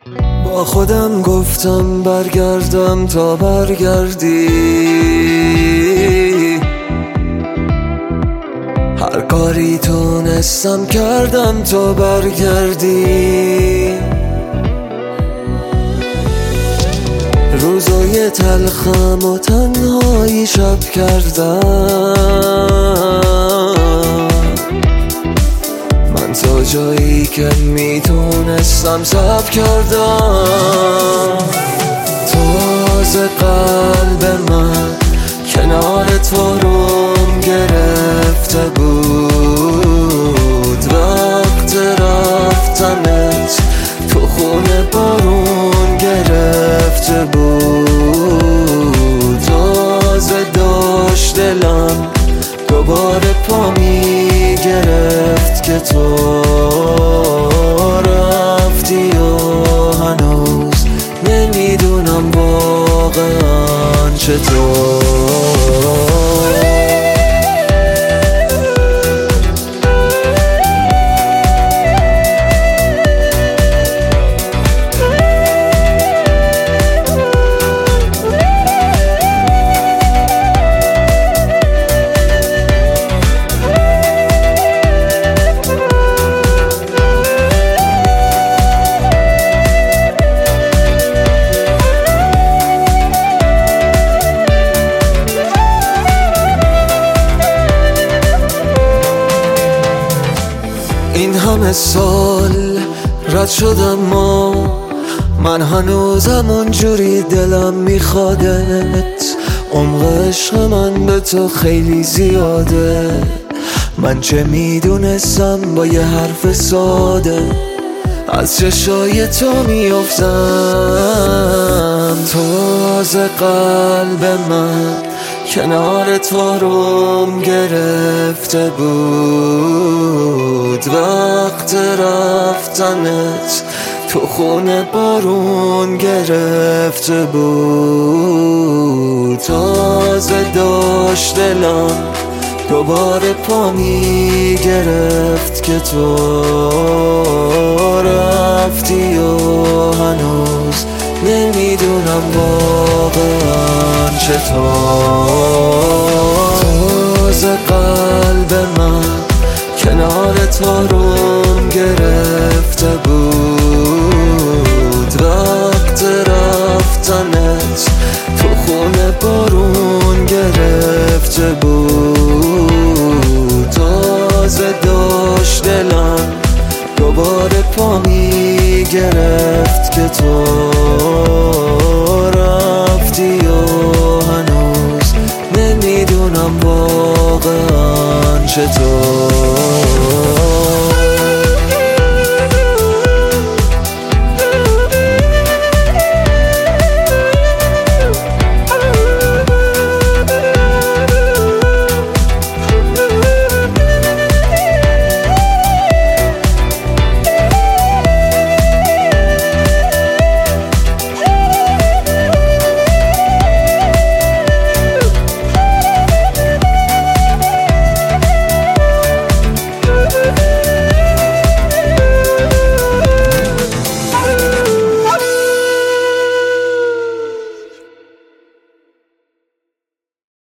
با خودم گفتم برگردم تا برگردی، هر کاری تونستم کردم تا برگردی. روزای تلخم و تنهایی شب کردم، من تا جایی که میتونستم صبر کردم. تازه قلب من کنار تو روم گرفته بود، وقت رفتنت تو خونه بارون گرفته بود. تازه داشت دلم دوباره پا میگرفت که تو رفتی و هنوز نمیدونم واقعا چطور. این همه سال رد شدم ما، من هنوزم اونجوری دلم میخوادت. عمق عشق من به تو خیلی زیاده، من چه میدونستم با یه حرف ساده از چشای تو میافتم. تازه قلب من کنار تو روم گرفته بود، وقت رفتنت تو خونه بارون گرفته بود. تازه داشت دلم دوباره پا میگرفت که تو رفتی و هنوز نمیدونم واقعا چطور. تازه قلب من کنار تو روم گرفته بود، وقت رفتنت تو خونه بارون گرفته بود. تازه داشت دلم دوباره پا میگرفت که تو رفتی و هنوز نمیدونم واقعا چطور.